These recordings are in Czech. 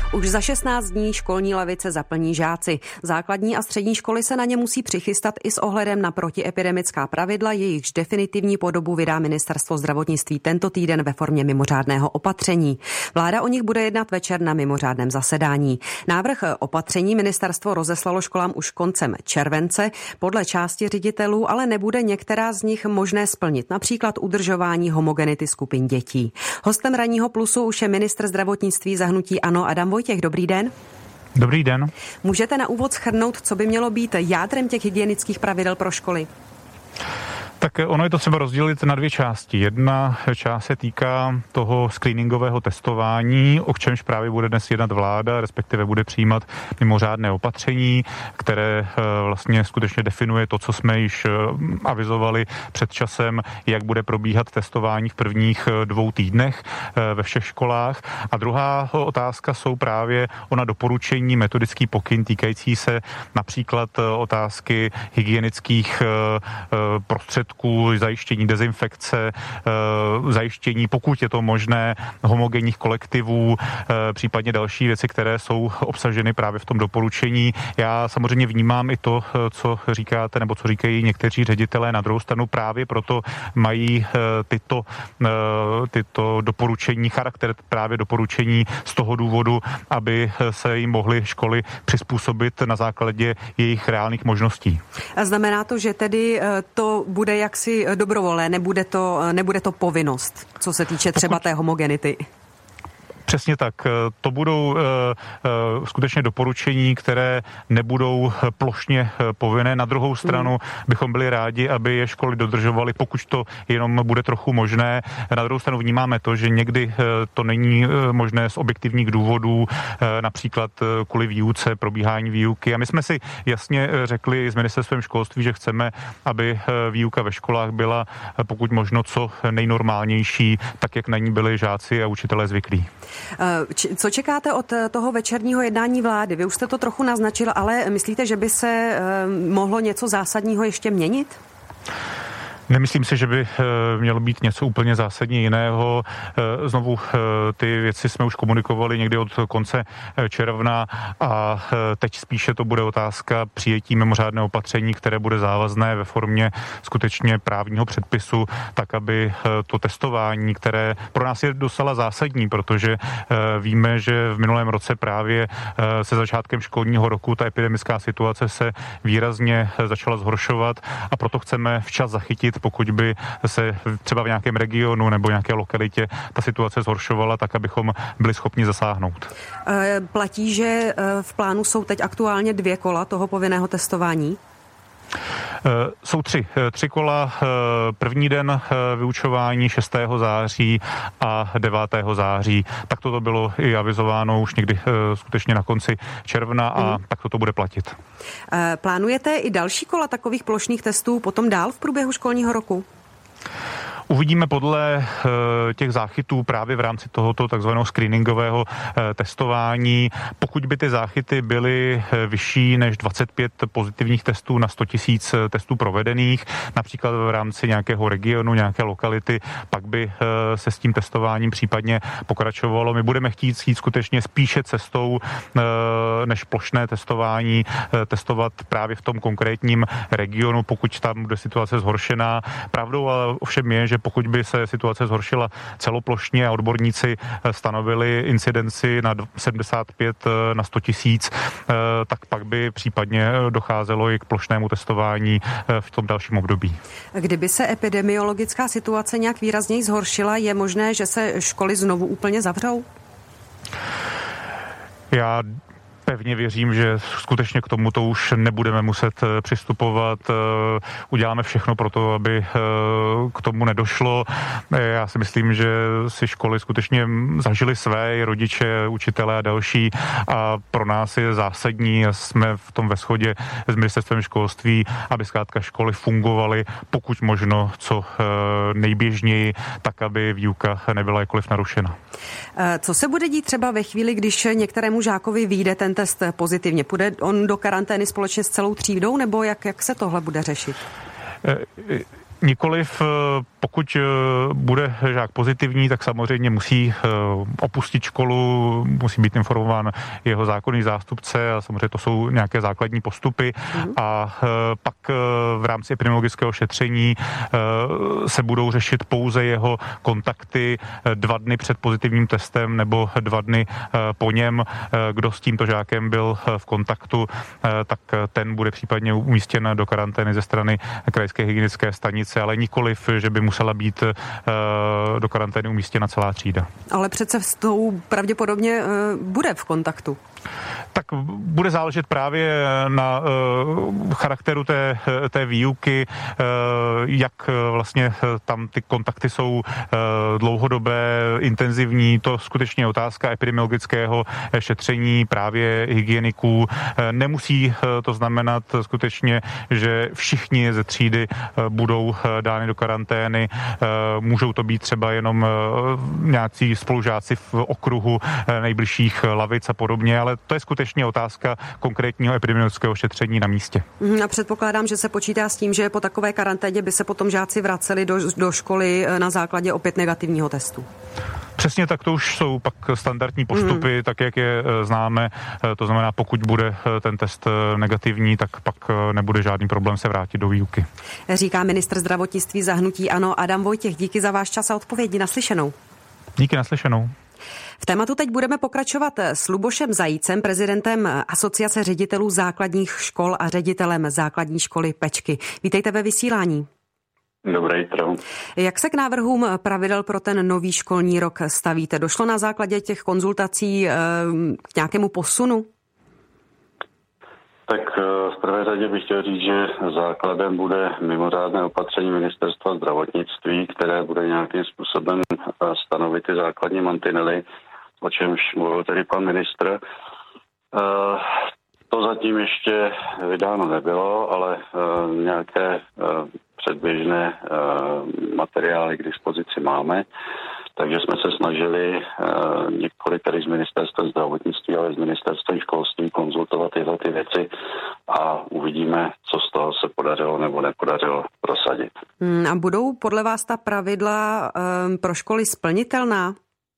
Už za 16 dní školní lavice zaplní žáci. Základní a střední školy se na ně musí přichystat i s ohledem na protiepidemická pravidla, jejichž definitivní podobu vydá Ministerstvo zdravotnictví tento týden ve formě mimořádného opatření. Vláda o nich bude jednat večer na mimořádném zasedání. Návrh opatření ministerstvo rozeslalo školám už koncem července. Podle části ředitelů ale nebude některá z nich možné splnit, například udržování homogenity skupin dětí. Hostem Ranního plusu už je ministr zdravotnictví za hnutí ANO Adam Vojtěch. Dobrý den. Dobrý den. Můžete na úvod shrnout, co by mělo být jádrem těch hygienických pravidel pro školy? Tak ono je to třeba rozdělit na dvě části. Jedna část se týká toho screeningového testování, o čemž právě bude dnes jednat vláda, respektive bude přijímat mimořádné opatření, které vlastně skutečně definuje to, co jsme již avizovali před časem, jak bude probíhat testování v prvních 2 týdnech ve všech školách. A druhá otázka jsou právě ona doporučení, metodický pokyn týkající se například otázky hygienických prostředků, zajištění dezinfekce, zajištění, pokud je to možné, homogenních kolektivů, případně další věci, které jsou obsaženy právě v tom doporučení. Já samozřejmě vnímám i to, co říkáte, nebo co říkají někteří ředitelé. Na druhou stranu právě proto mají tyto doporučení, charakter právě doporučení z toho důvodu, aby se jim mohly školy přizpůsobit na základě jejich reálných možností. A znamená to, že tedy to bude jaksi dobrovolné, nebude to povinnost, co se týče třeba té homogenity? Přesně tak. To budou skutečně doporučení, které nebudou plošně povinné. Na druhou stranu bychom byli rádi, aby je školy dodržovaly, pokud to jenom bude trochu možné. Na druhou stranu vnímáme to, že někdy to není možné z objektivních důvodů, například kvůli výuce, probíhání výuky. A my jsme si jasně řekli s ministerstvem školství, že chceme, aby výuka ve školách byla pokud možno co nejnormálnější, tak jak na ní byli žáci a učitelé zvyklí. Co čekáte od toho večerního jednání vlády? Vy už jste to trochu naznačil, ale myslíte, že by se mohlo něco zásadního ještě měnit? Nemyslím si, že by mělo být něco úplně zásadně jiného. Znovu ty věci jsme už komunikovali někdy od konce června a teď spíše to bude otázka přijetí mimořádného opatření, které bude závazné ve formě skutečně právního předpisu, tak aby to testování, které pro nás je docela zásadní, protože víme, že v minulém roce právě se začátkem školního roku ta epidemická situace se výrazně začala zhoršovat a proto chceme včas zachytit, pokud by se třeba v nějakém regionu nebo nějaké lokalitě ta situace zhoršovala, tak abychom byli schopni zasáhnout. Platí, že v plánu jsou teď aktuálně 2 kola toho povinného testování? Jsou 3 kola. První den vyučování 6. září a 9. září. Tak to bylo i avizováno už někdy skutečně na konci června a tak to bude platit. Plánujete i další kola takových plošných testů potom dál v průběhu školního roku? Uvidíme podle těch záchytů právě v rámci tohoto takzvaného screeningového testování. Pokud by ty záchyty byly vyšší než 25 pozitivních testů na 100 000 testů provedených, například v rámci nějakého regionu, nějaké lokality, pak by se s tím testováním případně pokračovalo. My budeme chtít skutečně spíše cestou než plošné testování, testovat právě v tom konkrétním regionu, pokud tam bude situace zhoršená. Pravdou ale ovšem je, že pokud by se situace zhoršila celoplošně a odborníci stanovili incidenci na 75 na 100 000, tak pak by případně docházelo i k plošnému testování v tom dalším období. Kdyby se epidemiologická situace nějak výrazněji zhoršila, je možné, že se školy znovu úplně zavřou? Já pevně věřím, že skutečně k tomuto už nebudeme muset přistupovat. Uděláme všechno pro to, aby k tomu nedošlo. Já si myslím, že si školy skutečně zažily své, i rodiče, učitelé a další. A pro nás je zásadní, jsme v tom ve shodě s ministerstvem školství, aby zkrátka školy fungovaly pokud možno co nejběžněji, tak aby výuka nebyla jakkoliv narušena. Co se bude dít třeba ve chvíli, když některému žákovi vyjde ten test pozitivně? Půjde on do karantény společně s celou třídou, nebo jak se tohle bude řešit? Nikoliv, pokud bude žák pozitivní, tak samozřejmě musí opustit školu, musí být informován jeho zákonný zástupce a samozřejmě to jsou nějaké základní postupy a pak v rámci epidemiologického šetření se budou řešit pouze jeho kontakty 2 dny před pozitivním testem nebo 2 dny po něm. Kdo s tímto žákem byl v kontaktu, tak ten bude případně umístěn do karantény ze strany krajské hygienické stanice, ale nikoliv, že by musela být do karantény umístěna celá třída. Ale přece s tou pravděpodobně bude v kontaktu. Tak bude záležet právě na charakteru té výuky, jak vlastně tam ty kontakty jsou dlouhodobé, intenzivní. To skutečně je otázka epidemiologického šetření právě hygieniků. Nemusí to znamenat skutečně, že všichni ze třídy budou dány do karantény. Můžou to být třeba jenom nějací spolužáci v okruhu nejbližších lavic a podobně, ale to je skutečně otázka konkrétního epidemiologického šetření na místě. A předpokládám, že se počítá s tím, že po takové karanténě by se potom žáci vraceli do školy na základě opět negativního testu. Přesně tak, to už jsou pak standardní postupy, tak jak je známe. To znamená, pokud bude ten test negativní, tak pak nebude žádný problém se vrátit do výuky. Říká ministr zdravotnictví za hnutí ANO Adam Vojtěch. Díky za váš čas a odpovědi. Naslyšenou. Díky, naslyšenou. V tématu teď budeme pokračovat s Lubošem Zajícem, prezidentem Asociace ředitelů základních škol a ředitelem základní školy Pečky. Vítejte ve vysílání. Dobré jitro. Jak se k návrhům pravidel pro ten nový školní rok stavíte? Došlo na základě těch konzultací k nějakému posunu? Tak v prvé řadě bych chtěl říct, že základem bude mimořádné opatření Ministerstva zdravotnictví, které bude nějakým způsobem stanovit ty základní mantinely, o čemž mluvil tedy pan ministr. To zatím ještě vydáno nebylo, ale nějaké předběžné materiály k dispozici máme. Takže jsme se snažili nikoli tady z Ministerstva zdravotnictví, ale z Ministerstva školství konzultovat tyhle ty věci a uvidíme, co z toho se podařilo nebo nepodařilo prosadit. A budou podle vás ta pravidla pro školy splnitelná?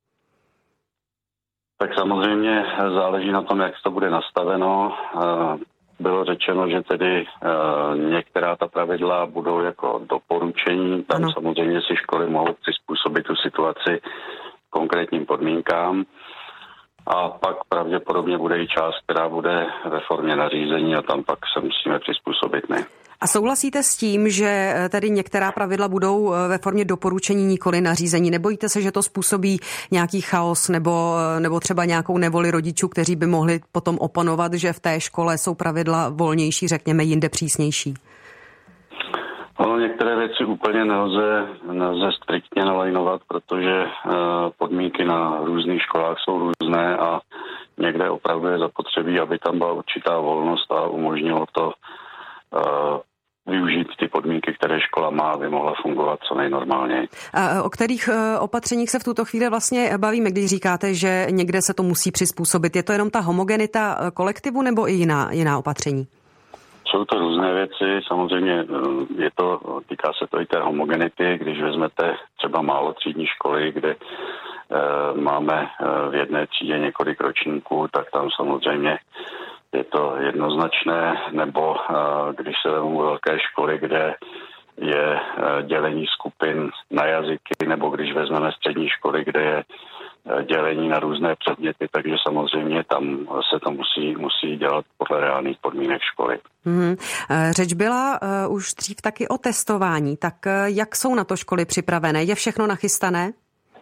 Tak samozřejmě záleží na tom, jak to bude nastaveno. Bylo řečeno, že tedy některá ta pravidla budou jako doporučení. Tam samozřejmě si školy mohou přizpůsobit tu situaci konkrétním podmínkám. A pak pravděpodobně bude i část, která bude ve formě nařízení a tam pak se musíme přizpůsobit my. A souhlasíte s tím, že tedy některá pravidla budou ve formě doporučení, nikoli nařízení? Nebojíte se, že to způsobí nějaký chaos nebo třeba nějakou nevoli rodičů, kteří by mohli potom oponovat, že v té škole jsou pravidla volnější, řekněme, jinde přísnější? Ono některé věci úplně nelze striktně nalajnovat, protože podmínky na různých školách jsou různé a někde opravdu je zapotřebí, aby tam byla určitá volnost a umožnilo to využít ty podmínky, které škola má, aby mohla fungovat co nejnormálněji. A o kterých opatřeních se v tuto chvíli vlastně bavíme, když říkáte, že někde se to musí přizpůsobit? Je to jenom ta homogenita kolektivu nebo i jiná opatření? Jsou to různé věci, samozřejmě týká se to i té homogenity, když vezmete třeba málotřídní školy, kde máme v jedné třídě několik ročníků, tak tam samozřejmě je to jednoznačné, nebo když se vezmou velké školy, kde je dělení skupin na jazyky, nebo když vezmeme střední školy, kde je dělení na různé předměty, takže samozřejmě tam se to musí dělat podle reálných podmínek školy. Řeč byla už dřív taky o testování, tak jak jsou na to školy připravené? Je všechno nachystané?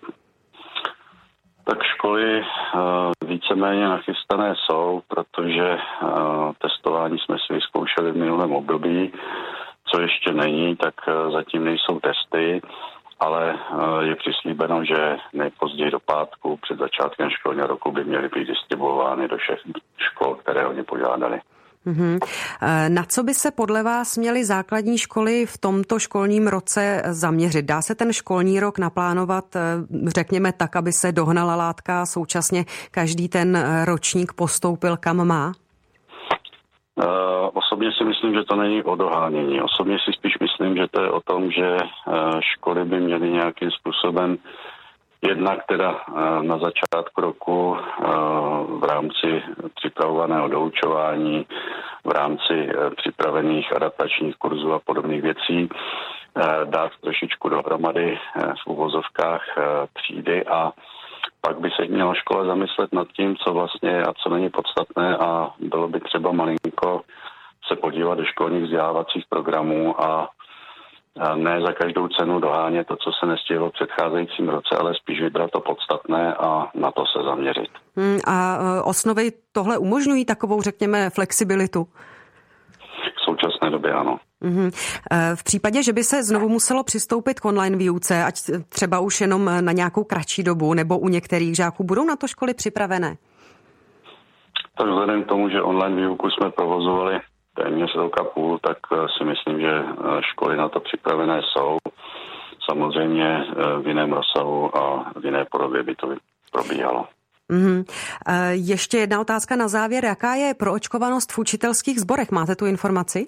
Tak školy víceméně nachystané jsou, protože testování jsme si vyzkoušeli v minulém období. Co ještě není, tak zatím nejsou testy, ale je přislíbeno, že nejpozději do pátku před začátkem školního roku by měly být distribuovány do všech škol, které oni požádali. Na co by se podle vás měly základní školy v tomto školním roce zaměřit? Dá se ten školní rok naplánovat, řekněme tak, aby se dohnala látka a současně každý ten ročník postoupil kam má? Osobně osobně si myslím, že to není o dohánění. Osobně si spíš myslím, že to je o tom, že školy by měly nějakým způsobem jednak teda na začátku roku v rámci připravovaného doučování, v rámci připravených adaptačních kurzů a podobných věcí dát trošičku dohromady v uvozovkách třídy a pak by se měla škola zamyslet nad tím, co vlastně je a co není podstatné a bylo by třeba malinko se podívat do školních vzdělávacích programů a ne za každou cenu dohánět to, co se nestihlo v předcházejícím roce, ale spíš vybrat to podstatné a na to se zaměřit. A osnovy tohle umožňují takovou, řekněme, flexibilitu? V současné době ano. V případě, že by se znovu muselo přistoupit k online výuce, ať třeba už jenom na nějakou kratší dobu, nebo u některých žáků, budou na to školy připravené? Tak vzhledem k tomu, že online výuku jsme provozovali téměř rok a půl, tak si myslím, že školy na to připravené jsou. Samozřejmě v jiném rozsahu a v jiné podobě by to probíhalo. Ještě jedna otázka na závěr. Jaká je proočkovanost v učitelských sborech? Máte tu informaci?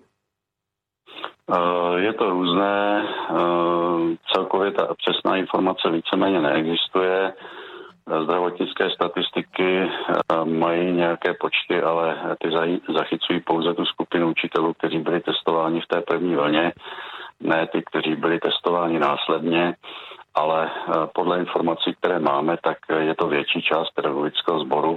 Je to různé. Celkově ta přesná informace víceméně neexistuje. Zdravotnické statistiky mají nějaké počty, ale ty zachycují pouze tu skupinu učitelů, kteří byli testováni v té první vlně, ne ty, kteří byli testováni následně, ale podle informací, které máme, tak je to větší část pedagogického sboru.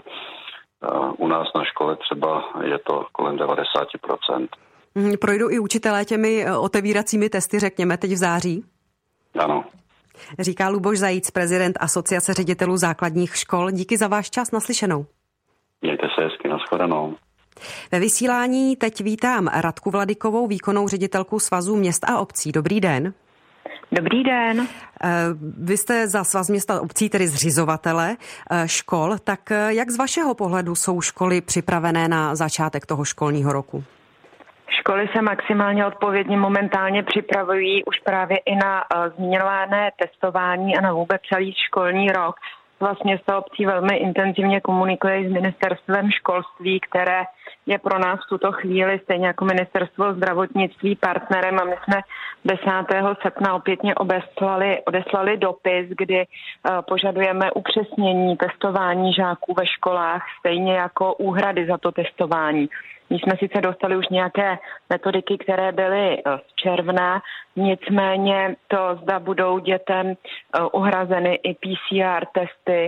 U nás na škole třeba je to kolem 90%. Projdou i učitelé těmi otevíracími testy, řekněme, teď v září? Ano. Říká Luboš Zajíc, prezident Asociace ředitelů základních škol. Díky za váš čas, naslyšenou. Mějte se hezky, nashledanou. Ve vysílání teď vítám Radku Vladykovou, výkonnou ředitelku Svazu měst a obcí. Dobrý den. Dobrý den. Vy jste za Svaz měst a obcí, tedy zřizovatele škol, tak jak z vašeho pohledu jsou školy připravené na začátek toho školního roku? Školy se maximálně odpovědně momentálně připravují už právě i na zmíněné testování a na vůbec celý školní rok. Svaz měst a obcí velmi intenzivně komunikuje s ministerstvem školství, které je pro nás v tuto chvíli stejně jako ministerstvo zdravotnictví partnerem a my jsme 10. srpna opětně odeslali dopis, kdy požadujeme upřesnění testování žáků ve školách, stejně jako úhrady za to testování. My jsme sice dostali už nějaké metodiky, které byly z června, nicméně to, zda budou dětem uhrazeny i PCR testy,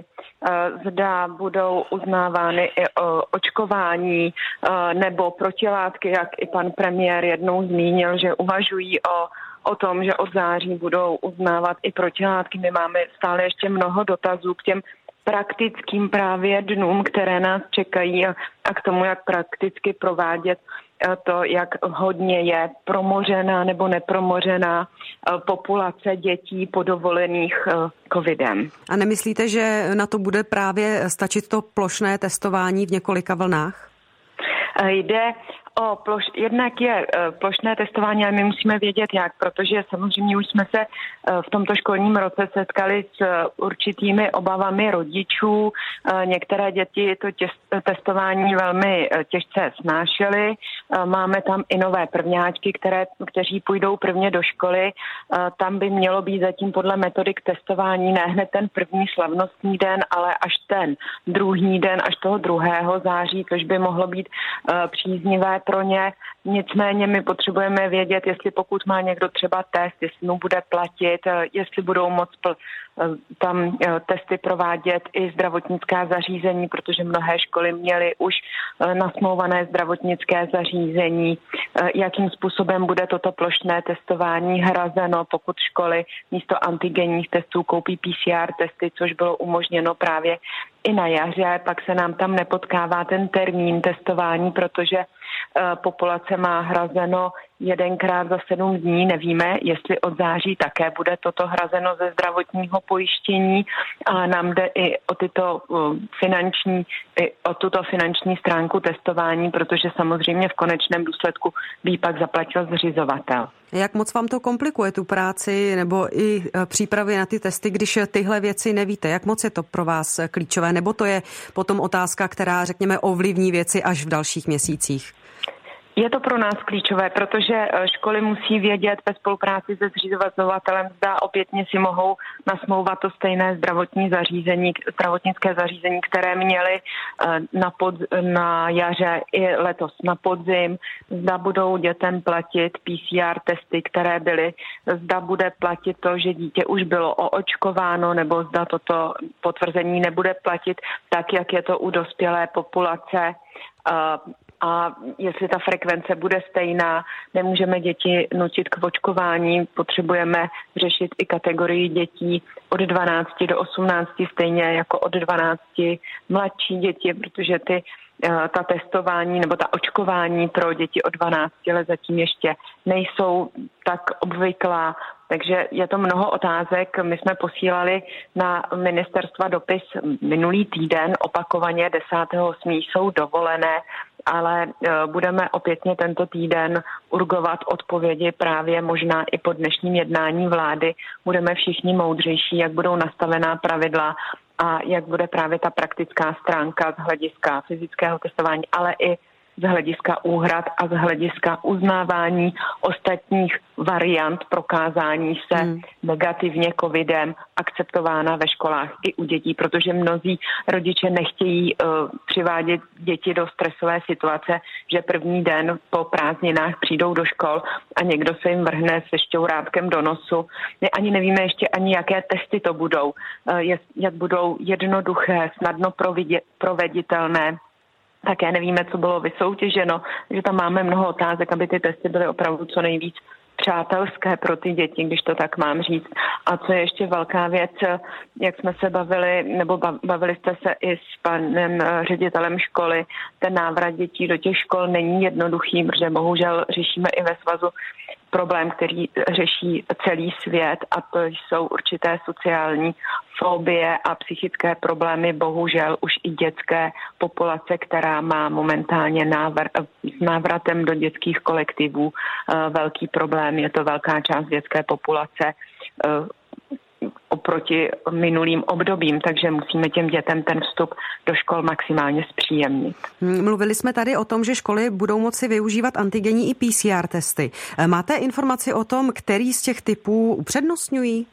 zda budou uznávány i očkování nebo protilátky, jak i pan premiér jednou zmínil, že uvažují o tom, že od září budou uznávat i protilátky. My máme stále ještě mnoho dotazů k těm praktickým právě dnům, které nás čekají a k tomu, jak prakticky provádět to, jak hodně je promořená nebo nepromořená populace dětí podovolených covidem. A nemyslíte, že na to bude právě stačit to plošné testování v několika vlnách? Jde jednak je plošné testování, ale my musíme vědět jak, protože samozřejmě už jsme se v tomto školním roce setkali s určitými obavami rodičů. Některé děti to testování velmi těžce snášely. Máme tam i nové prvňáčky, kteří půjdou prvně do školy. Tam by mělo být zatím podle metodik testování ne hned ten první slavnostní den, ale až ten druhý den, až toho 2. září, což by mohlo být příznivé pro ně. Nicméně my potřebujeme vědět, jestli pokud má někdo třeba test, jestli mu bude platit, jestli budou moct tam testy provádět i zdravotnická zařízení, protože mnohé školy měly už nasmlouvané zdravotnické zařízení. Jakým způsobem bude toto plošné testování hrazeno, pokud školy místo antigenních testů koupí PCR testy, což bylo umožněno právě i na jaře, pak se nám tam nepotkává ten termín testování, protože populace má hrazeno 1krát za 7 dní. Nevíme, jestli od září také bude toto hrazeno ze zdravotního pojištění, ale nám jde i o tuto finanční stránku testování, protože samozřejmě v konečném důsledku by pak zaplatil zřizovatel. Jak moc vám to komplikuje tu práci nebo i přípravy na ty testy, když tyhle věci nevíte? Jak moc je to pro vás klíčové? Nebo to je potom otázka, která, řekněme, ovlivní věci až v dalších měsících? Je to pro nás klíčové, protože školy musí vědět ve spolupráci se zřizovatelem, zda opětně si mohou nasmlouvat to stejné zdravotnické zařízení, které měly na jaře i letos na podzim, zda budou dětem platit PCR testy, které byly, zda bude platit to, že dítě už bylo oočkováno, nebo zda toto potvrzení nebude platit tak, jak je to u dospělé populace. A jestli ta frekvence bude stejná, nemůžeme děti nutit k očkování, potřebujeme řešit i kategorii dětí od 12 do 18, stejně jako od 12 mladší děti, protože ta testování nebo ta očkování pro děti od 12 let zatím ještě nejsou tak obvyklá. Takže je to mnoho otázek. My jsme posílali na ministerstva dopis minulý týden, opakovaně 10.8. jsou dovolené, ale budeme opětně tento týden urgovat odpovědi právě možná i po dnešním jednání vlády. Budeme všichni moudřejší, jak budou nastavená pravidla a jak bude právě ta praktická stránka z hlediska fyzického testování, ale i z hlediska úhrad a z hlediska uznávání ostatních variant prokázání se negativně covidem akceptována ve školách i u dětí, protože mnozí rodiče nechtějí přivádět děti do stresové situace, že první den po prázdninách přijdou do škol a někdo se jim vrhne se šťourátkem do nosu. My ani nevíme ještě ani, jaké testy to budou, jak budou jednoduché, snadno proveditelné. Také nevíme, co bylo vysoutěženo, že tam máme mnoho otázek, aby ty testy byly opravdu co nejvíc přátelské pro ty děti, když to tak mám říct. A co je ještě velká věc, jak jsme se bavili, nebo bavili jste se i s panem ředitelem školy, ten návrat dětí do těch škol není jednoduchý, protože bohužel řešíme i ve svazu problém, který řeší celý svět, a to jsou určité sociální fobie a psychické problémy, bohužel už i dětské populace, která má momentálně s návratem do dětských kolektivů velký problém. Je to velká část dětské populace oproti minulým obdobím, takže musíme těm dětem ten vstup do škol maximálně zpříjemnit. Mluvili jsme tady o tom, že školy budou moci využívat antigenní i PCR testy. Máte informaci o tom, který z těch typů upřednostňují?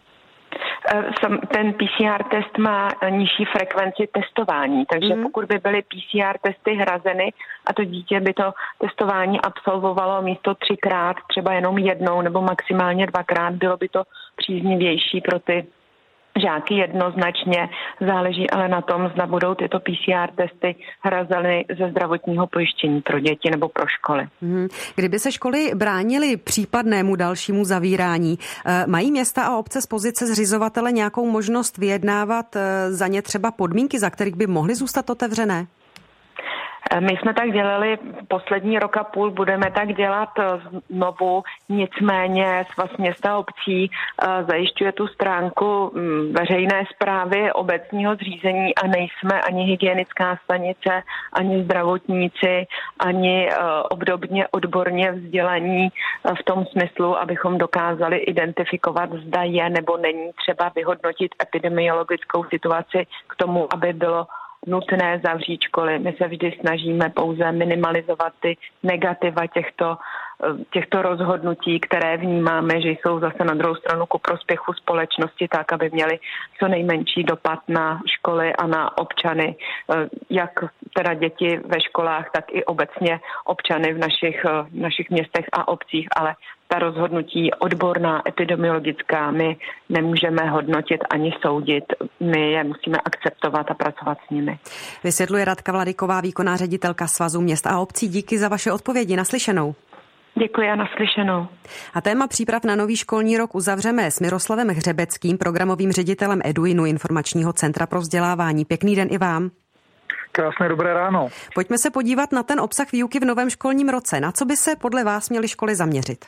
Ten PCR test má nižší frekvenci testování, takže pokud by byly PCR testy hrazeny a to dítě by to testování absolvovalo místo 3krát, třeba jenom jednou nebo maximálně 2krát, bylo by to příznivější pro ty žáky jednoznačně. Záleží ale na tom, zda budou tyto PCR testy hrazeny ze zdravotního pojištění pro děti nebo pro školy. Kdyby se školy bránily případnému dalšímu zavírání, mají města a obce z pozice zřizovatele nějakou možnost vyjednávat za ně třeba podmínky, za kterých by mohly zůstat otevřené? My jsme tak dělali poslední rok a půl, budeme tak dělat znovu, nicméně Svaz měst a obcí zajišťuje tu stránku veřejné správy obecního zřízení a nejsme ani hygienická stanice, ani zdravotníci, ani obdobně odborně vzdělaní v tom smyslu, abychom dokázali identifikovat, zda je nebo není třeba vyhodnotit epidemiologickou situaci k tomu, aby bylo nutné zavřít školy. My se vždy snažíme pouze minimalizovat ty negativa těchto rozhodnutí, které vnímáme, že jsou zase na druhou stranu ku prospěchu společnosti, tak, aby měly co nejmenší dopad na školy a na občany, jak teda děti ve školách, tak i obecně občany v našich městech a obcích, ale ta rozhodnutí odborná, epidemiologická, my nemůžeme hodnotit ani soudit. My je musíme akceptovat a pracovat s nimi. Vysvětluje Radka Vladyková, výkonná ředitelka Svazu měst a obcí. Díky za vaše odpovědi. Naslyšenou. Děkuji a naslyšenou. A téma příprav na nový školní rok uzavřeme s Miroslavem Hřebeckým, programovým ředitelem Eduinu, Informačního centra pro vzdělávání. Pěkný den i vám. Krásné dobré ráno. Pojďme se podívat na ten obsah výuky v novém školním roce. Na co by se podle vás měly školy zaměřit?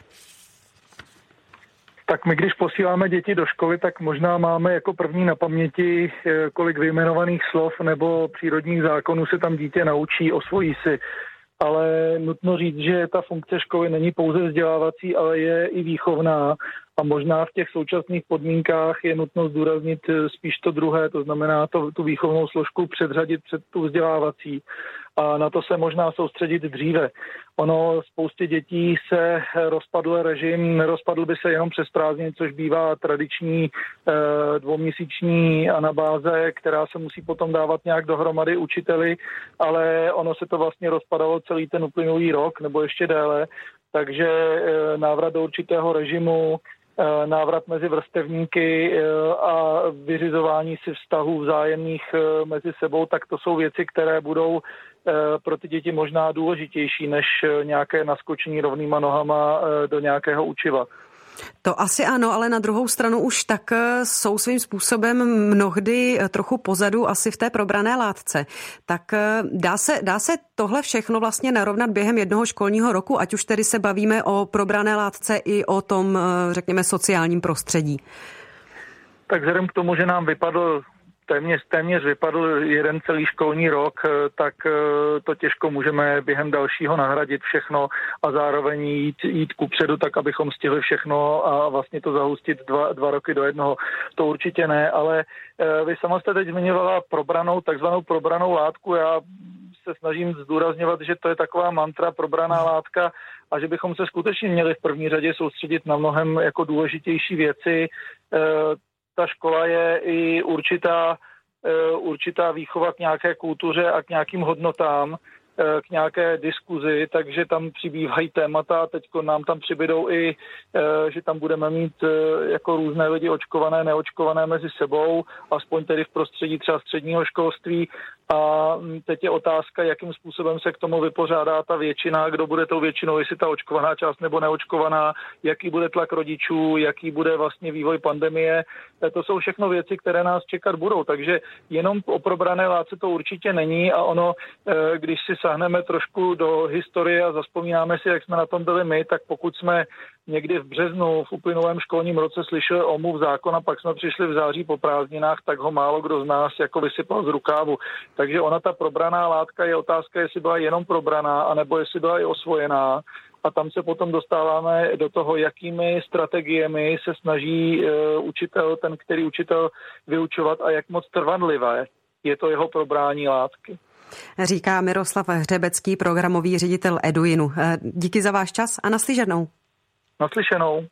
Tak my, když posíláme děti do školy, tak možná máme jako první na paměti, kolik vyjmenovaných slov nebo přírodních zákonů se tam dítě naučí, osvojí si. Ale nutno říct, že ta funkce školy není pouze vzdělávací, ale je i výchovná. A možná v těch současných podmínkách je nutno zdůraznit spíš to druhé, to znamená tu výchovnou složku předřadit před tu vzdělávací. A na to se možná soustředit dříve. Ono spoustě dětí se rozpadl režim, nerozpadl by se jenom přes prázdniny, což bývá tradiční dvouměsíční anabáze, která se musí potom dávat nějak dohromady učiteli, ale ono se to vlastně rozpadalo celý ten uplynulý rok nebo ještě déle, takže návrat do určitého režimu, návrat mezi vrstevníky a vyřizování si vztahů vzájemných mezi sebou, tak to jsou věci, které budou pro ty děti možná důležitější než nějaké naskočení rovnýma nohama do nějakého učiva. To asi ano, ale na druhou stranu už tak jsou svým způsobem mnohdy trochu pozadu asi v té probrané látce. Tak dá se tohle všechno vlastně narovnat během jednoho školního roku, ať už tedy se bavíme o probrané látce i o tom, řekněme, sociálním prostředí? Tak vzhledem k tomu, že nám téměř vypadl jeden celý školní rok, tak to těžko můžeme během dalšího nahradit všechno a zároveň jít kupředu, tak abychom stihli všechno a vlastně to zahustit dva roky do jednoho. To určitě ne, ale vy sama jste teď zmiňovala takzvanou probranou látku. Já se snažím zdůrazňovat, že to je taková mantra probraná látka a že bychom se skutečně měli v první řadě soustředit na mnohem jako důležitější věci. Ta škola je i určitá výchova k nějaké kultuře a k nějakým hodnotám, k nějaké diskuzi, takže tam přibývají témata. Teď nám tam přibydou i, že tam budeme mít jako různé lidi očkované, neočkované mezi sebou, aspoň tedy v prostředí třeba středního školství. A teď je otázka, jakým způsobem se k tomu vypořádá ta většina, kdo bude tou většinou, jestli ta očkovaná část nebo neočkovaná, jaký bude tlak rodičů, jaký bude vlastně vývoj pandemie. To jsou všechno věci, které nás čekat budou, takže jenom o probrané látce to určitě není a ono, když si sáhneme trošku do historie a zazpomínáme si, jak jsme na tom byli my, tak pokud jsme někdy v březnu v uplynulém školním roce slyšeli omluv zákona, pak jsme přišli v září po prázdninách, tak ho málo kdo z nás jako vysypal z rukávu. Takže ona ta probraná látka je otázka, jestli byla jenom probraná, anebo jestli byla i osvojená. A tam se potom dostáváme do toho, jakými strategiemi se snaží ten který učitel vyučovat a jak moc trvanlivé je to jeho probrání látky. Říká Miroslav Hřebecký, programový ředitel Eduinu. Díky za váš čas a naslyšenou. Naslyšenou.